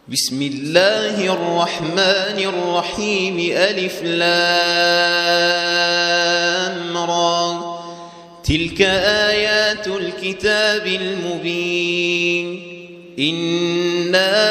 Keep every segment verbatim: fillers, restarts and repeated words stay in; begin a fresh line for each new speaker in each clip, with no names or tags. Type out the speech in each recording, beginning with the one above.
بسم الله الرحمن الرحيم ألف لام را تلك آيات الكتاب المبين إنا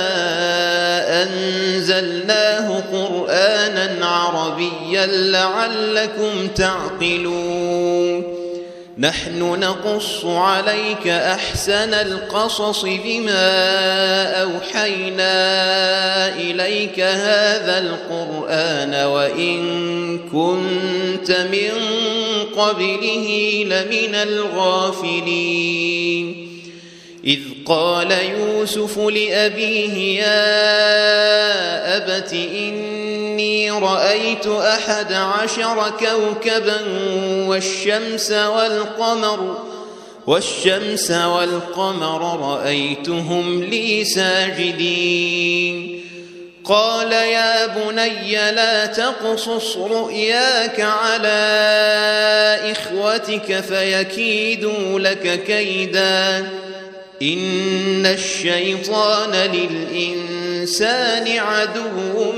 أنزلناه قرآنا عربيا لعلكم تعقلون نحن نقص عليك أحسن القصص بما أوحينا إليك هذا القرآن وإن كنت من قبله لمن الغافلين إذ قال يوسف لأبيه يا أبت إني رأيت أحد عشر كوكبا والشمس والقمر والشمس والقمر رأيتهم لي ساجدين قال يا بني لا تقصص رؤياك على إخوتك فيكيدوا لك كيدا إن الشيطان للإنسان عدو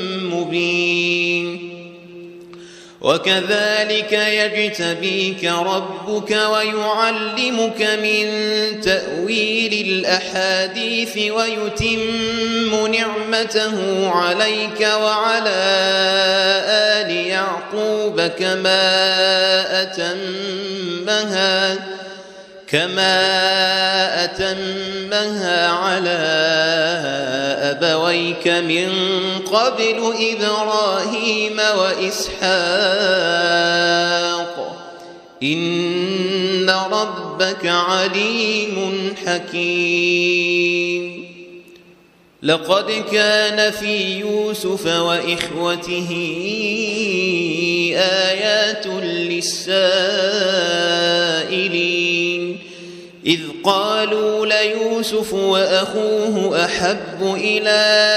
مبين وكذلك يجتبيك ربك ويعلمك من تأويل الأحاديث ويتم نعمته عليك وعلى آل يعقوب كما أتمها كما أتمها على أبويك من قبل إبراهيم وإسحاق إن ربك عليم حكيم لقد كان في يوسف وإخوته آيات للسائلين إذ قالوا ليوسف وأخوه أحب إلى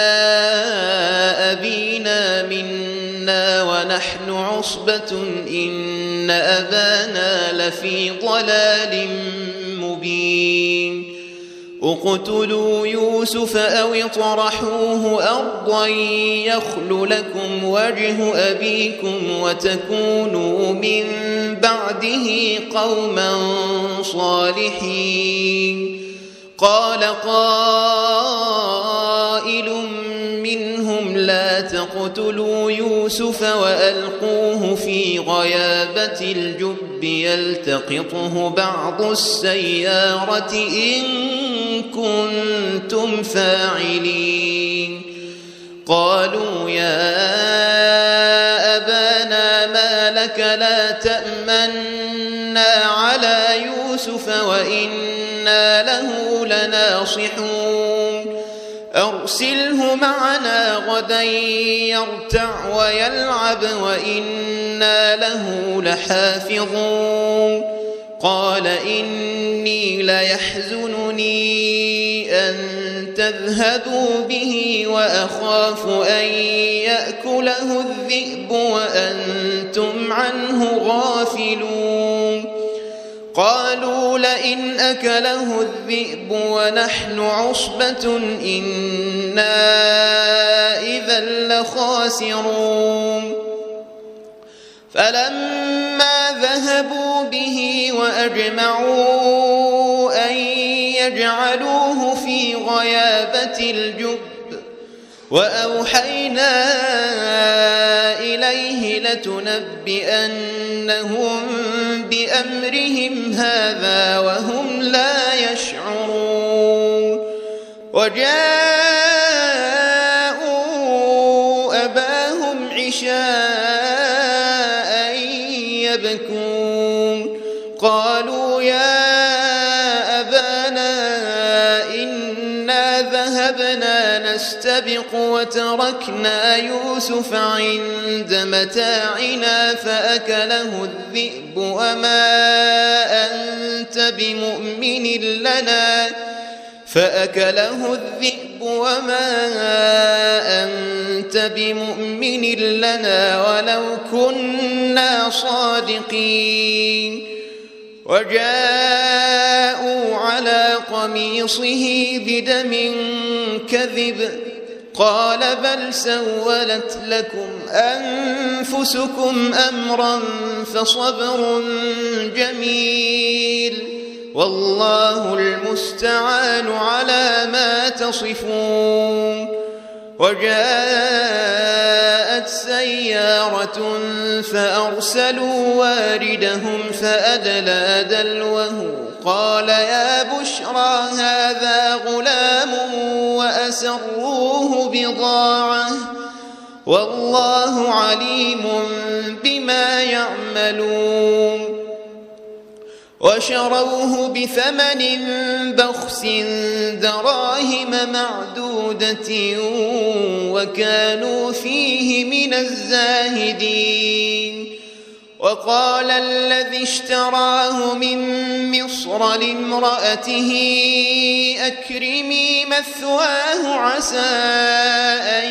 أبينا منا ونحن عصبة إن أبانا لفي ضلال مبين اقتلوا يوسف أو اطرحوه أرضا يخل لكم وجه أبيكم وتكونوا من بعده قوما صالحين قال قائل منهم لا تقتلوا يوسف وألقوه في غيابة الجب يلتقطه بعض السيارة إن كنتم فاعلين قالوا يا أبانا ما لك لا تأمنا على يوسف وإنا له لناصحون أرسله معنا غدا يرتع ويلعب وإنا له لحافظون قال إني ليحزنني أن تذهبوا به وأخاف أن يأكله الذئب وأنتم عنه غافلون قالوا لئن أكله الذئب ونحن عصبة إنا إذا لخاسرون فلما ذهبوا به وأجمعوا أن يجعلوه في غيابة الجب وأوحينا إليه لتنبئنهم بأمرهم هذا وهم لا يشعرون وجاءوا أباهم عشاء يبكون قالوا يا أبانا إنا ذهبنا نستبق وتركنا يوسف عند متاعنا فأكله الذئب وما أنت بمؤمن لنا فأكله الذئب وما أنت بمؤمن لنا ولو كنا صادقين وجاءوا على قميصه بدم كذب قال بل سولت لكم أنفسكم أمرا فصبر جميل والله المستعان على ما تصفون. وجاءت سيارة فأرسلوا واردهم فأدلى دلوه قال يا بشرى هذا غلام وأسروه بضاعة والله عليم بما يعملون. وشروه بثمن بخس دراهم معدودة وكانوا فيه من الزاهدين. وقال الذي اشتراه من مصر لامرأته أكرمي مثواه عسى أن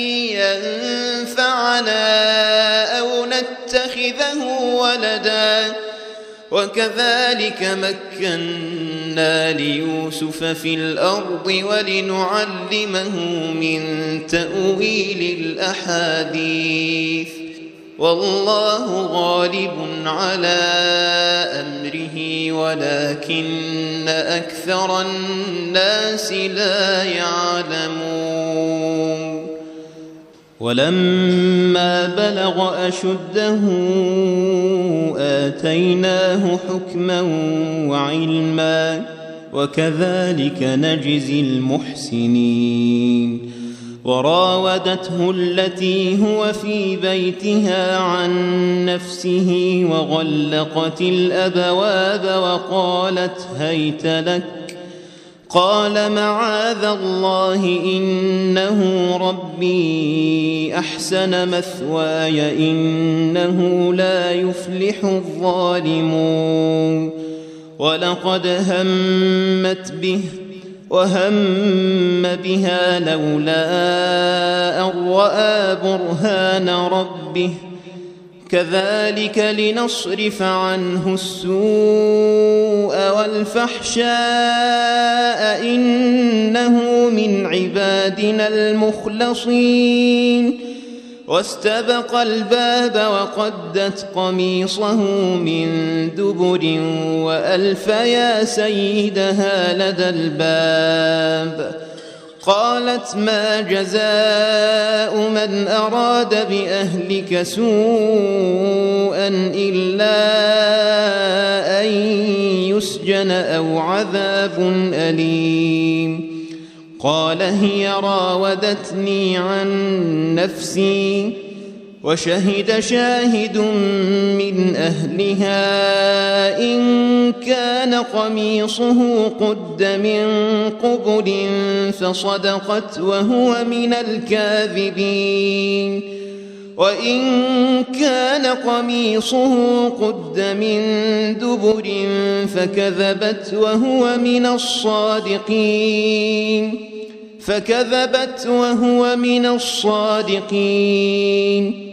ينفعنا أو نتخذه ولدا وكذلك مكنا ليوسف في الأرض ولنعلمه من تأويل الأحاديث والله غالب على أمره ولكن أكثر الناس لا يعلمون. ولما بلغ أشده آتيناه حكما وعلما وكذلك نجزي المحسنين. وراودته التي هو في بيتها عن نفسه وغلقت الأبواب وقالت هيت لك قال معاذ الله إنه ربي أحسن مثواي إنه لا يفلح الظالمون. ولقد همت به وهم بها لولا أن رأى برهان ربه كذلك لنصرف عنه السوء والفحشاء إنه من عبادنا المخلصين. واستبق الباب وقدت قميصه من دبر وألف يا سيدها لدى الباب قالت ما جزاء من أراد بأهلك سوءا إلا أن يسجن أو عذاب أليم. قال هي راودتني عن نفسي وشهد شاهد من أهلها إن كان قميصه قد من قبل فصدقت وهو من الكاذبين وإن كان قميصه قد من دبر فكذبت وهو من الصادقين فكذبت وهو من الصادقين.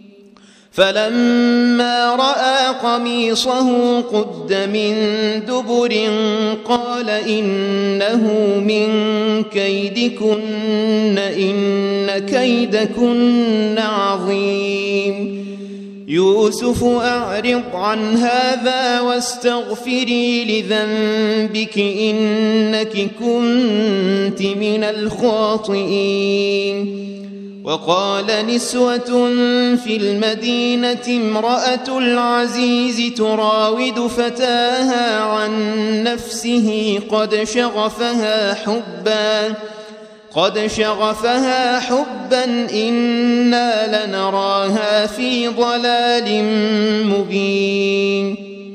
فلما رأى قميصه قد من دبر قال إنه من كيدكن إن كيدكن عظيم. يوسف أعرض عن هذا واستغفري لذنبك إنك كنت من الخاطئين. وقال نسوة في المدينة امرأة العزيز تراود فتاها عن نفسه قد شغفها حبا قد شغفها حبا إنا لنراها في ضلال مبين.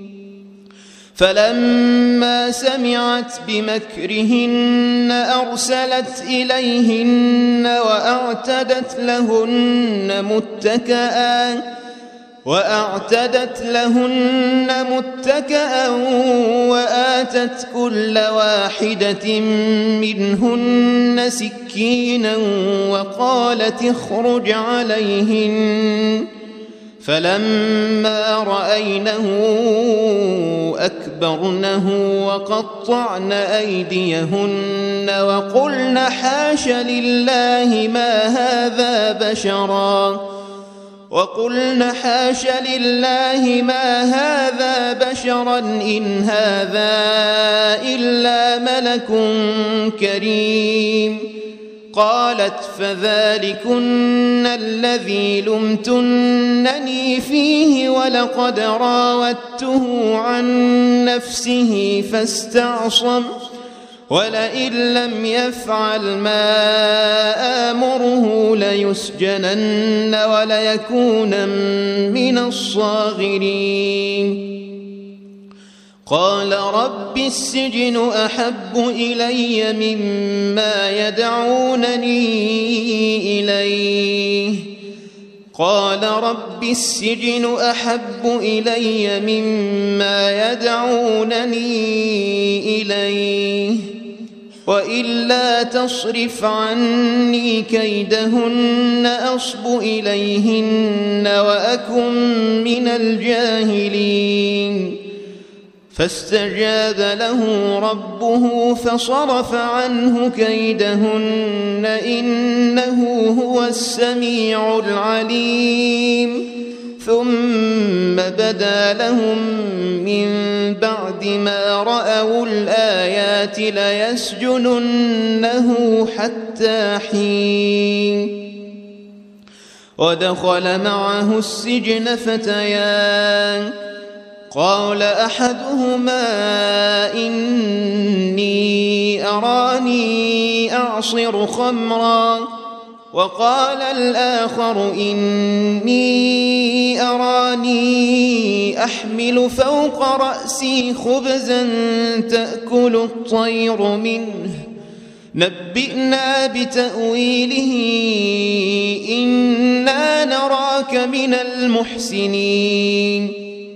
فلما سمعت بمكرهن أرسلت إليهن وأعتدت لهن متكئا وأعتدت لهن متكئا وآتت كل واحدة منهن سكينا وقالت اخرج عليهن. فلما رأينه أكبر فأكبرنه وقطعن أيديهن وقلن حاش لله ما هذا بشرا وقلن حاش لله ما هذا بشرا إن هذا إلا ملك كريم. قالت فذلكن الذي لمتنني فيه ولقد راودته عن نفسه فاستعصم ولئن لم يفعل ما آمره ليسجنن وليكونن من الصاغرين. قال رب السجن أحب إلي مما يدعونني إليه قال رب السجن أحب إلي مما يدعونني إليه وإلا تصرف عني كيدهن أصب إليهن وأكن من الجاهلين. فاستجاب له ربه فصرف عنه كيدهن إنه هو السميع العليم. ثم بدا لهم من بعد ما رأوا الآيات ليسجننه حتى حين. ودخل معه السجن فتيان قال أحدهما إني أراني أعصر خمرا وقال الآخر إني أراني أحمل فوق رأسي خبزا تأكل الطير منه نبئنا بتأويله إنا نراك من المحسنين.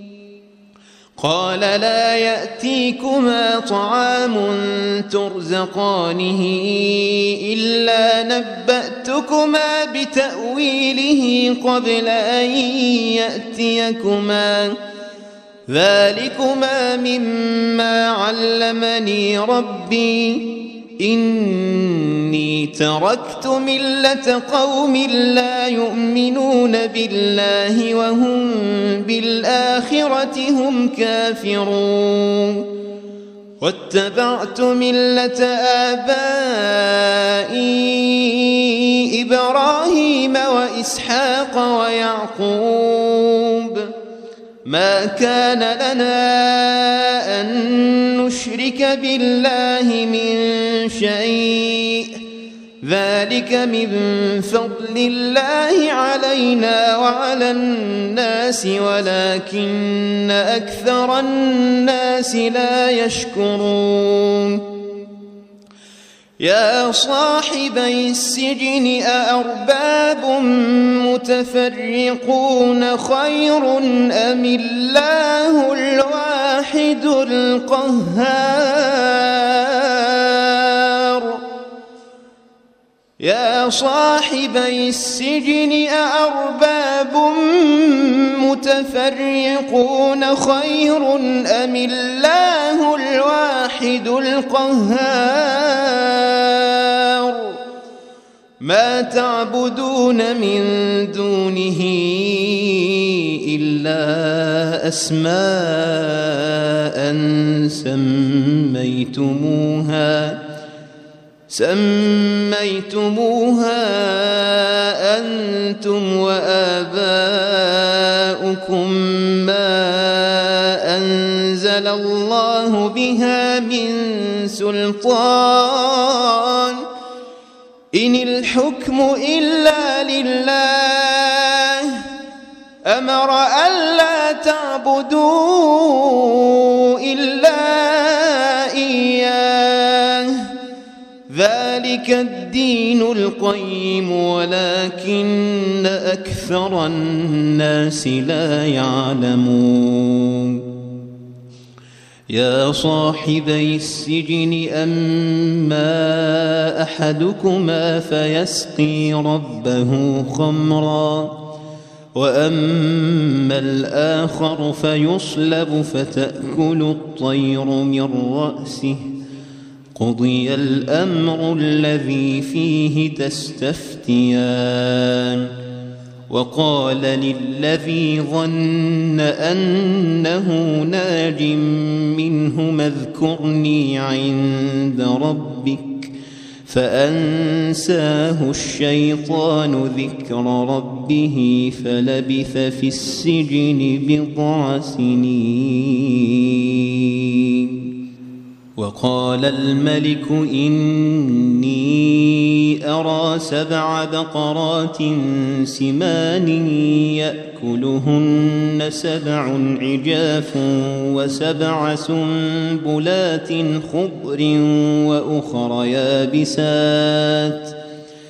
قال لا يأتيكما طعام ترزقانه إلا نبأتكما بتأويله قبل أن يأتيكما ذلكما مما علمني ربي إني تركت ملة قوم لا يؤمنون بالله وهم بالآخرة هم كافرون واتبعت ملة آبائي إبراهيم وإسحاق ويعقوب ما كان لنا أن نشرك بالله من شيء ذلك من فضل الله علينا وعلى الناس ولكن أكثر الناس لا يشكرون. يا صاحبي السجن أأرباب متفرقون خير أم الله الواحد القهار. يا صاحبي السجن أأرباب متفرقون خير أم الله الواحد القهار. ما تعبدون من دونه إلا أسماء سميتموها سميتموها أنتم وآباؤكم ما أنزل الله بها من سلطان إن الحكم إلا لله أمر ألا تعبدوا إلا إياه ذلك الدين القيم ولكن أكثر الناس لا يعلمون. يا صاحبي السجن أما أحدكما فيسقي ربه خمرا وأما الآخر فيصلب فتأكل الطير من رأسه قضي الأمر الذي فيه تستفتيان وقال للذي ظن أنه ناج منهما اذكرني عند ربك فأنساه الشيطان ذكر ربه فلبث في السجن بضع سنين. وقال الملك إني أرى سبع بقرات سمان يأكلهن سبع عجاف وسبع سنبلات خضر وأخر يابسات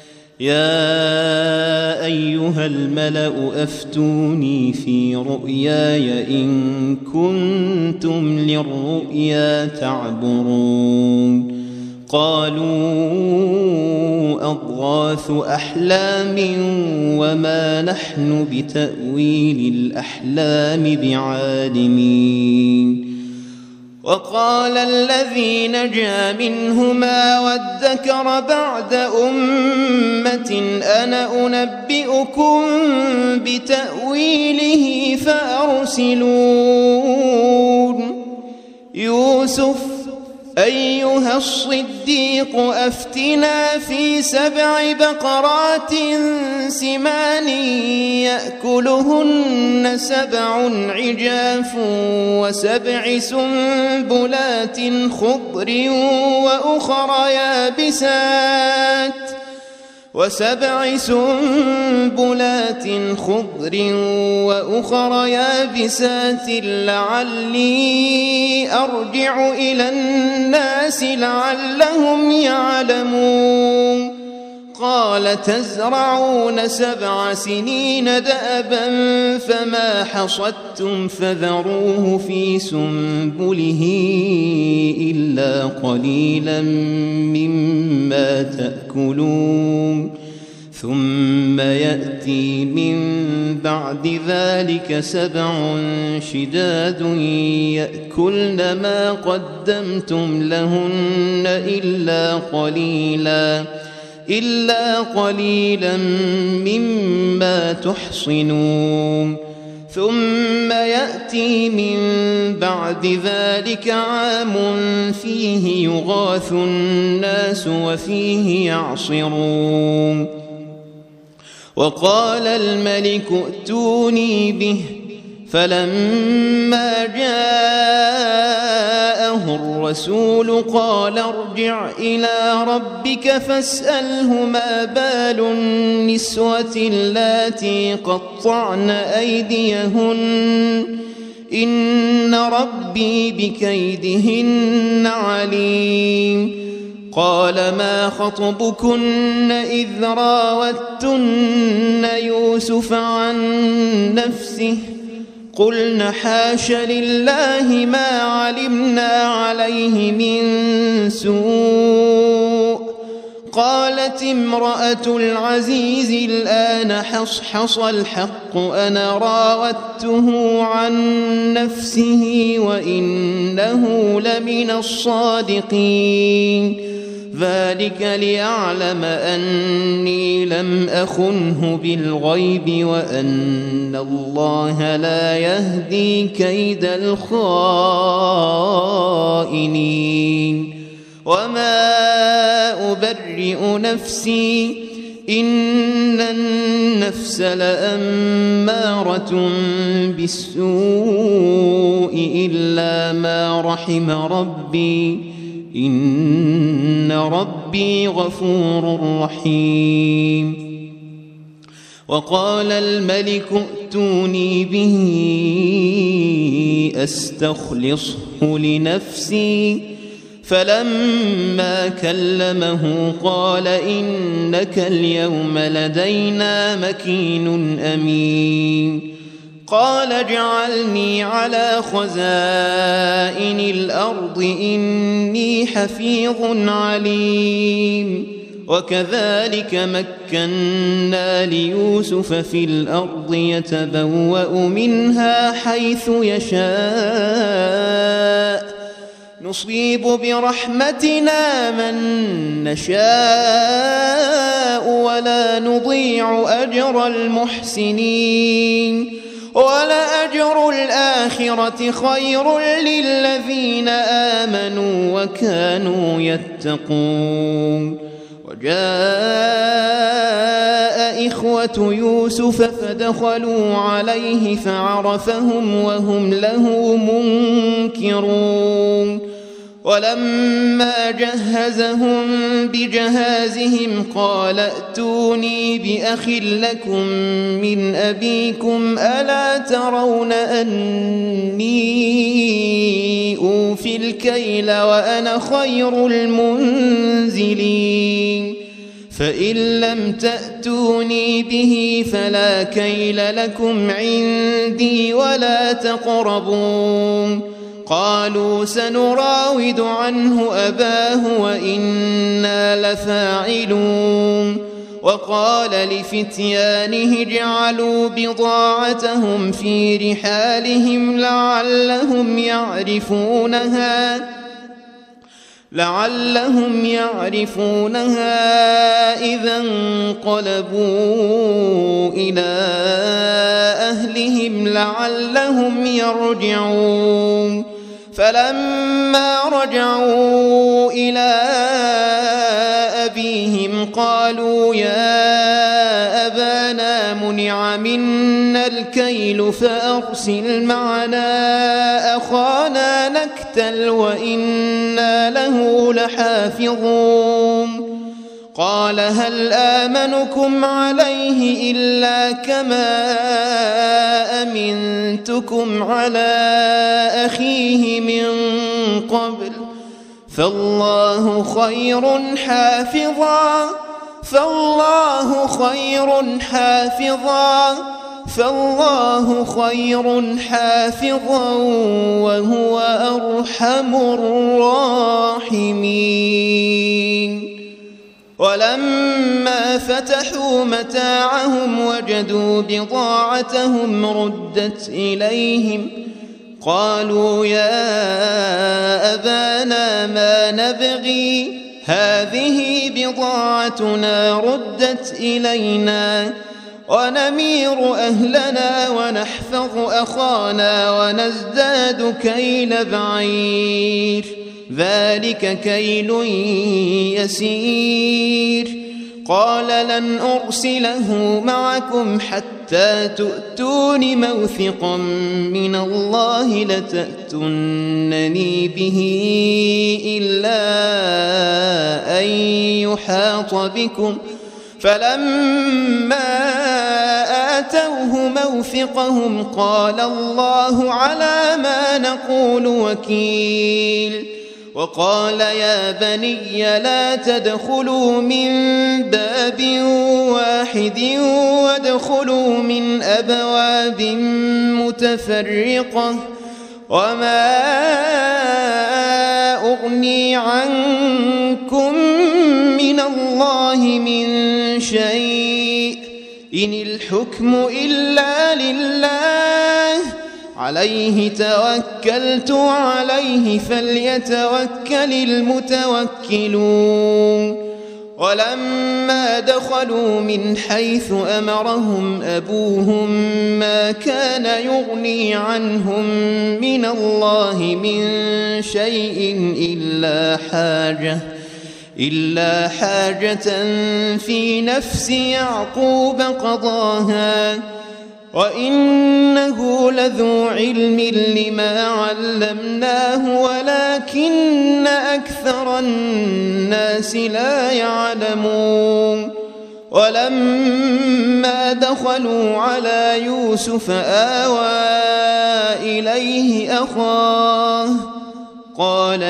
يا أيها الملأ أفتوني في رؤياي إن كنتم للرؤيا تعبرون. قالوا أضغاث أحلام وما نحن بتأويل الأحلام بعالمين. وقال الذي نجا منهما وادكر بعد أمة أنا أنبئكم بتأويله فأرسلون. يوسف أيها الصديق أفتنا في سبع بقرات سمان يأكلهن سبع عجاف وسبع سنبلات خضر وأخر يابسات وسبع سنبلات خضر وأخر يابسات لعلي أرجع إلى الناس لعلهم يعلمون. قال تزرعون سبع سنين دأبا فما حصدتم فذروه في سنبله إلا قليلا مما تأكلون ثم يأتي من بعد ذلك سبع شداد يأكلن ما قدمتم لهن إلا قليلا إلا قليلا مما تحصنون. ثم يأتي من بعد ذلك عام فيه يغاث الناس وفيه يعصرون. وقال الملك ائتوني به فلما جاءه الرسول قال ارجع إلى ربك فاسأله ما بال النسوة اللاتي قطعن أيديهن إن ربي بكيدهن عليم. قال ما خطبكن إذ راوتن يوسف عن نفسه قلن حاش لله ما علمنا عليه من سوء. قالت امرأة العزيز الآن حصحص الحق أنا راودته عن نفسه وإنه لمن الصادقين. ذلك ليعلم أني لم أخنه بالغيب وأن الله لا يهدي كيد الخائنين. وما أبرئ نفسي إن النفس لأمارة بالسوء إلا ما رحم ربي إن ربي غفور رحيم. وقال الملك ائتوني به أستخلصه لنفسي فلما كلمه قال إنك اليوم لدينا مكين أمين. قال اجعلني على خزائن الأرض إني حفيظ عليم. وكذلك مكنا ليوسف في الأرض يتبوأ منها حيث يشاء نصيب برحمتنا من نشاء ولا نضيع أجر المحسنين ولأجر الآخرة خير للذين آمنوا وكانوا يتقون وجاء إخوة يوسف فدخلوا عليه فعرفهم وهم له منكرون ولما جهزهم بجهازهم قال ائتوني بأخ لكم من أبيكم ألا ترون أني أوفي الكيل وأنا خير المنزلين فإن لم تأتوني به فلا كيل لكم عندي ولا تقربون قالوا سنراود عنه أباه وإنا لفاعلون وقال لفتيانه اجعلوا بضاعتهم في رحالهم لعلهم يعرفونها لعلهم يعرفونها إذا انقلبوا إلى أهلهم لعلهم يرجعون فلما رجعوا إلى أبيهم قالوا يا أبانا منع منا الكيل فأرسل معنا أخانا نكتل وإنا له لحافظون قال هل آمنكم عليه إلا كما أمنتكم على أخيه من قبل فالله خير حافظا فالله خير حافظا فالله خير حافظا وهو أرحم الراحمين ولما فتحوا متاعهم وجدوا بضاعتهم ردت إليهم قالوا يا أبانا ما نبغي هذه بضاعتنا ردت إلينا ونمير أهلنا ونحفظ أخانا ونزداد كيل بعير ذلك كيل يسير قال لن أرسله معكم حتى تؤتون موثقا من الله لتأتونني به إلا أن يحاط بكم فلما آتوه موثقهم قال الله على ما نقول وكيل وقال يا بني لا تدخلوا من باب واحد وادخلوا من أبواب متفرقة وما أغني عنكم من الله من شيء إن الحكم إلا لله عليه توكلت عليه فليتوكل المتوكلون ولما دخلوا من حيث أمرهم أبوهم ما كان يغني عنهم من الله من شيء إلا حاجة إلا حاجة في نفس يعقوب قضاها وإنه لذو علم لما علمناه ولكن أكثر الناس لا يعلمون ولما دخلوا على يوسف آوى إليه أخاه قال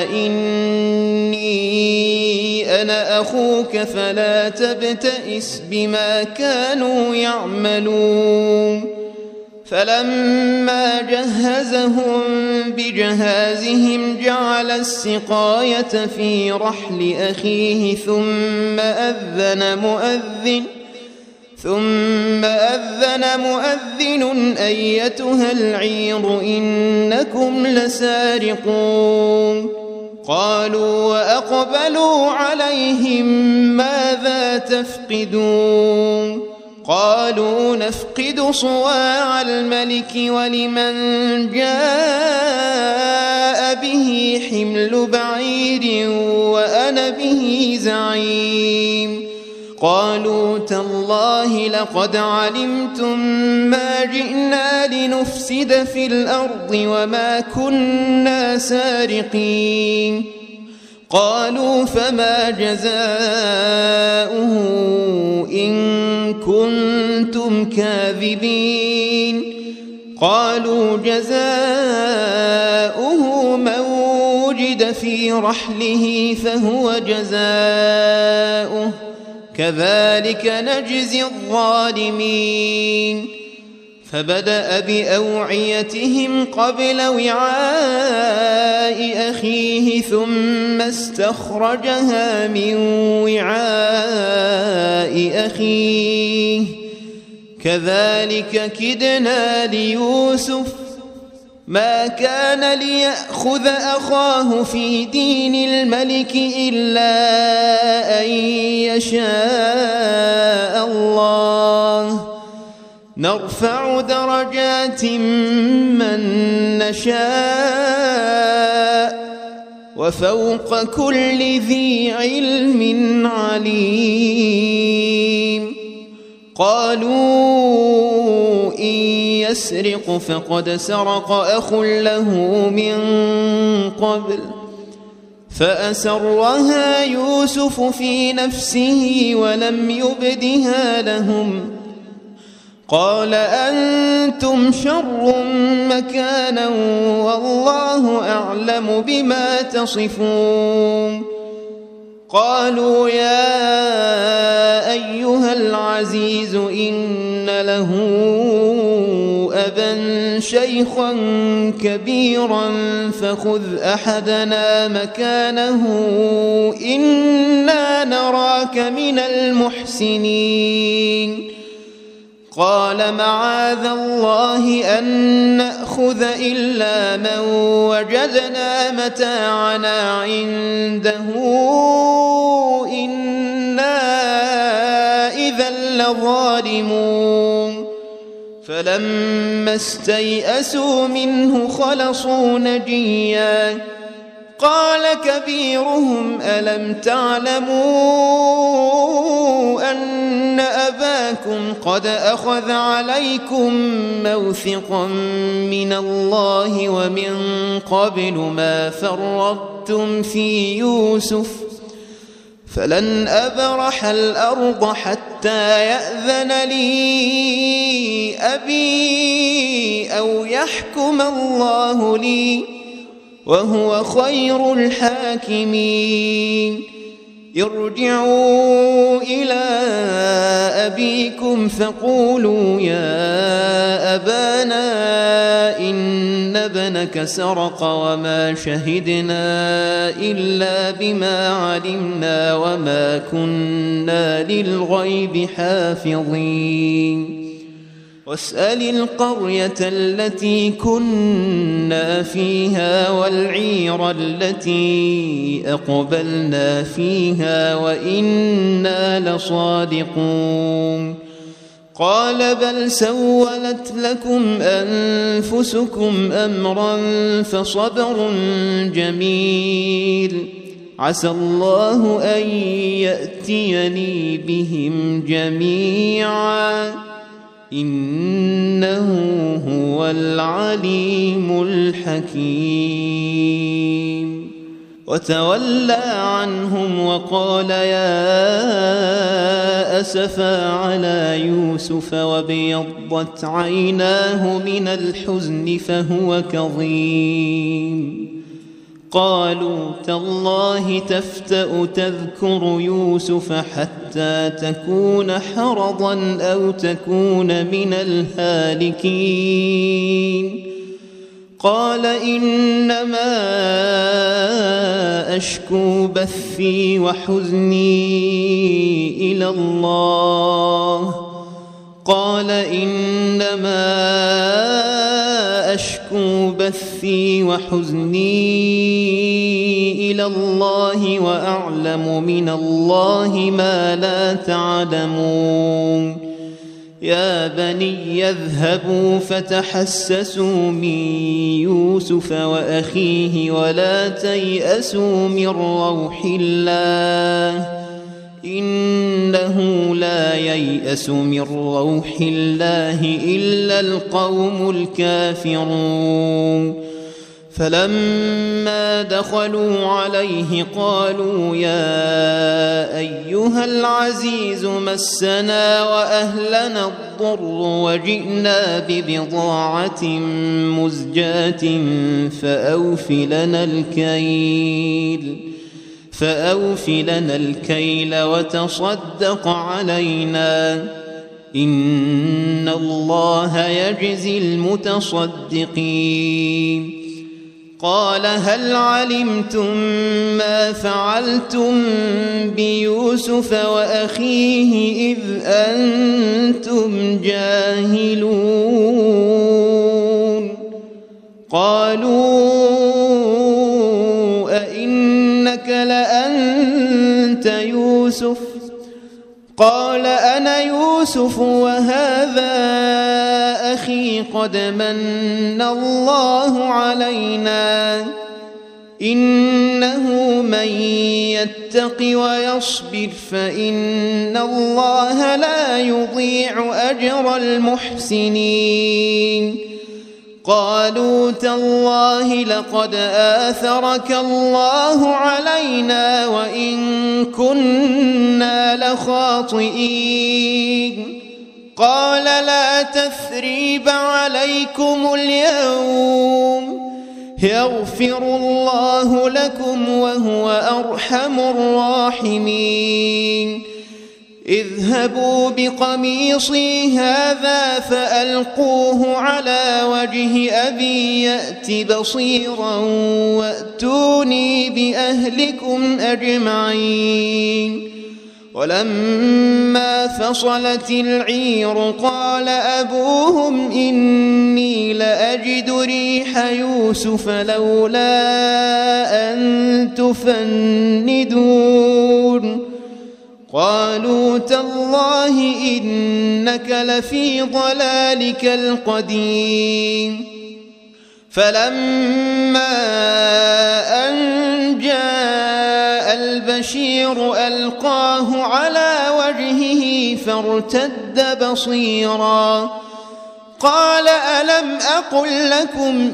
إني أنا أخوك فلا تبتئس بما كانوا يعملون فلما جهزهم بجهازهم جعل السقاية في رحل أخيه ثم أذن مؤذن ثم أذن مؤذن أيتها العير إنكم لسارقون قالوا وأقبلوا عليهم ماذا تفقدون قالوا نفقد صواع الملك ولمن جاء به حمل بعير وأنا به زعيم قالوا تالله لقد علمتم ما جئنا لنفسد في الأرض وما كنا سارقين قالوا فما جزاؤه إن كنتم كاذبين قالوا جزاؤه من وجد في رحله فهو جزاؤه كذلك نجزي الظالمين فبدأ بأوعيتهم قبل وعاء أخيه ثم استخرجها من وعاء أخيه كذلك كدنا ليوسف ما كان ليأخذ أخاه في دين الملك إلا أن يشاء الله نرفع درجات من نشاء وفوق كل ذي علم عليم قالوا إن يسرق فقد سرق أخ له من قبل فأسرها يوسف في نفسه ولم يبدها لهم قال أنتم شر مكانا والله أعلم بما تصفون قالوا يا أيها العزيز إن له أبا شيخا كبيرا فخذ أحدنا مكانه إنا نراك من المحسنين قال معاذ الله أن نأخذ إلا من وجدنا متاعنا عنده إنا إذا لظالمون فلما استيئسوا منه خلصوا نجيا قال كبيرهم ألم تعلموا أن أباكم قد أخذ عليكم موثقا من الله ومن قبل ما فرطتم في يوسف فلن أبرح الأرض حتى يأذن لي أبي أو يحكم الله لي وهو خير الحاكمين ارجعوا إلى أبيكم فقولوا يا أبانا إن ابنك سرق وما شهدنا إلا بما علمنا وما كنا للغيب حافظين واسأل القرية التي كنا فيها والعير التي أقبلنا فيها وإنا لصادقون قال بل سولت لكم أنفسكم أمرا فصبر جميل عسى الله أن يأتيني بهم جميعا إنه هو العليم الحكيم وتولى عنهم وقال يا أسفا على يوسف وابيضت عيناه من الحزن فهو كظيم قالوا تالله تفتأ تذكر يوسف حتى تكون حرضا أو تكون من الهالكين قال إنما أشكو بثي وحزني إلى الله قال إنما أشكو بثي وحزني إلى الله وأعلم من الله ما لا تعلمون يا بني اذهبوا فتحسسوا من يوسف وأخيه ولا تيأسوا من روح الله إنه لا ييأس من روح الله إلا القوم الكافرون فلما دخلوا عليه قالوا يا أيها العزيز مسنا وأهلنا الضر وجئنا ببضاعة مزجاة فأوف لنا الكيل فأوف لنا الكيل وتصدق علينا إن الله يجزي المتصدقين قال هل علمتم ما فعلتم بيوسف وأخيه إذ أنتم جاهلون قالوا أئنك لأنت يوسف قال أنا يوسف وهذا أخي قد من الله علينا إنه من يتق ويصبر فإن الله لا يضيع أجر المحسنين قالوا تالله لقد آثرك الله علينا وإن كنا لخاطئين قال لا تثريب عليكم اليوم يغفر الله لكم وهو أرحم الراحمين اذهبوا بقميصي هذا فألقوه على وجه أبي يأت بصيرا وأتوني بأهلكم أجمعين ولما فصلت العير قال أبوهم إني لأجد ريح يوسف لولا أن تفندون قالوا تالله إنك لفي ضلالك القديم فلما أن جاء البشير ألقاه على وجهه فارتد بصيرا قال ألم أقل لكم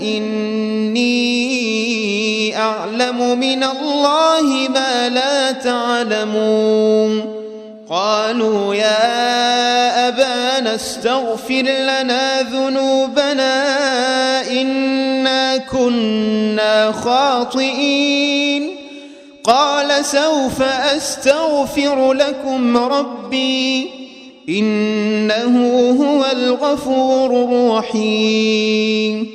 إني أعلم من الله ما لا تعلمون قالوا يا أبانا استغفر لنا ذنوبنا إنا كنا خاطئين قال سوف أستغفر لكم ربي إنه هو الغفور الرحيم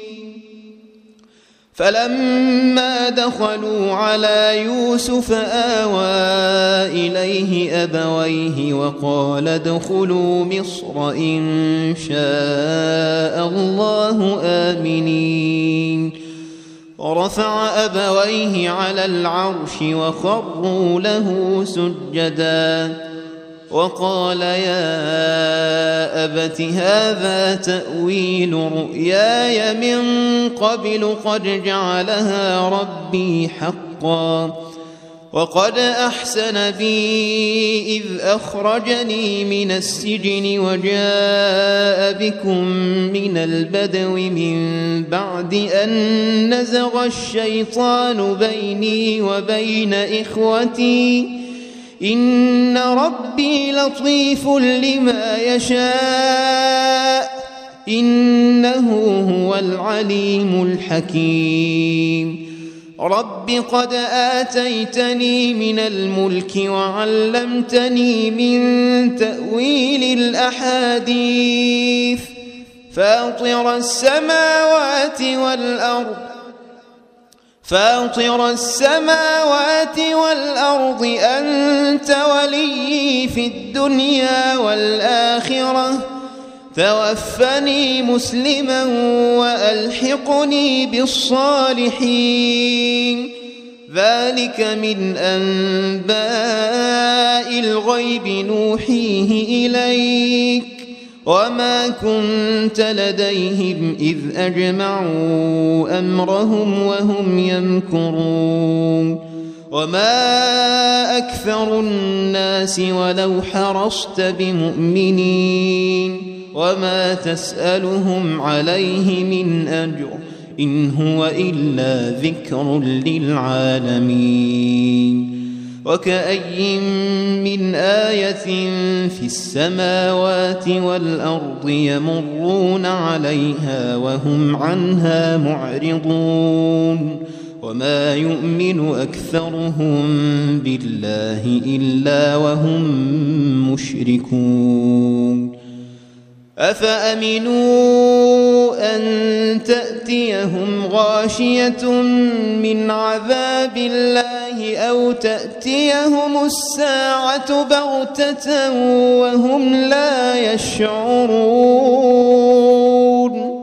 فلما دخلوا على يوسف آوى إليه أبويه وقال ادخلوا مصر إن شاء الله آمنين ورفع أبويه على العرش وخروا له سجدا وقال يا أبت هذا تأويل رؤياي من قبل قد جعلها ربي حقا وقد أحسن بي إذ أخرجني من السجن وجاء بكم من البدو من بعد أن نزغ الشيطان بيني وبين إخوتي إن ربي لطيف لما يشاء إنه هو العليم الحكيم رب قد آتيتني من الملك وعلمتني من تأويل الأحاديث فاطر السماوات والأرض فاطر السماوات والأرض أنت ولي في الدنيا والآخرة توفني مسلما وألحقني بالصالحين ذلك من أنباء الغيب نوحيه إليك وما كنت لديهم إذ أجمعوا أمرهم وهم يمكرون وما أكثر الناس ولو حرصت بمؤمنين وما تسألهم عليه من أجر إن هو إلا ذكر للعالمين وكأي من آية في السماوات والأرض يمرون عليها وهم عنها معرضون وما يؤمن أكثرهم بالله إلا وهم مشركون أفأمنوا أن تأتيهم غاشية من عذاب الله أو تأتيهم الساعة بغتة وهم لا يشعرون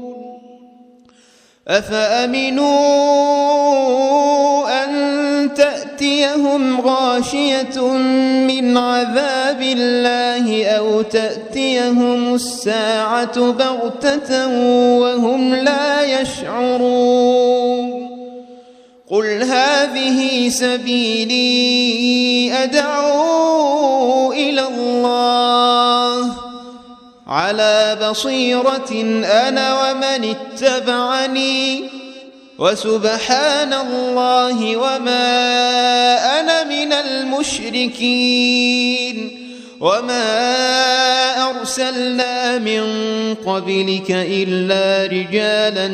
أفأمنوا أن تأتيهم غاشية من عذاب الله أو تأتيهم الساعة بغتة وهم لا يشعرون قل هذه سبيلي أدعو إلى الله على بصيرة أنا ومن اتبعني وسبحان الله وما أنا من المشركين وما أرسلنا من قبلك إلا رجالا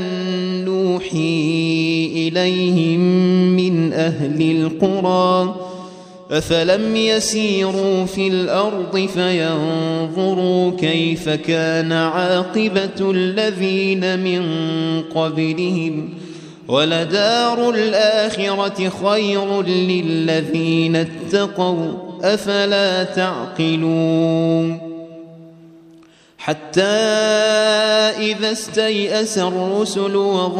نوحي إليهم من أهل القرى أفلم يسيروا في الأرض فينظروا كيف كان عاقبة الذين من قبلهم ولدار الآخرة خير للذين اتقوا أفلا تعقلون حتى إذا استيأس الرسل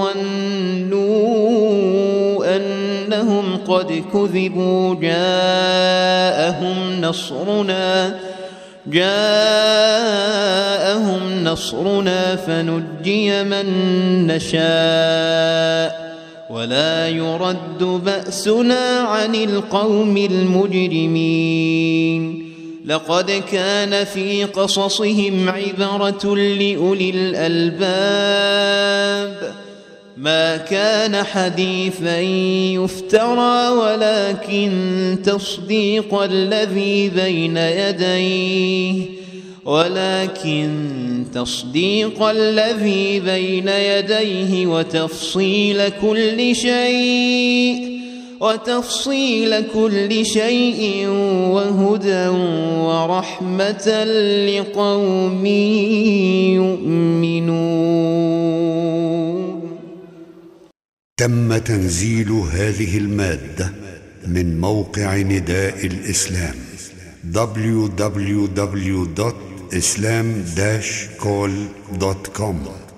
وظنوا أنهم قد كذبوا جاءهم نصرنا جاءهم نصرنا فنجي من نشاء ولا يرد بأسنا عن القوم المجرمين لقد كان في قصصهم عبرة لأولي الألباب ما كان حديثا يفترى ولكن تصديق الذي بين يديه ولكن تصديق الذي بين يديه وتفصيل كل شيء وتفصيل كل شيء وهدى ورحمة لقوم يؤمنون.
تم تنزيل هذه المادة من موقع نداء الإسلام دبليو دبليو دبليو دوت إسلام داش كول دوت كوم.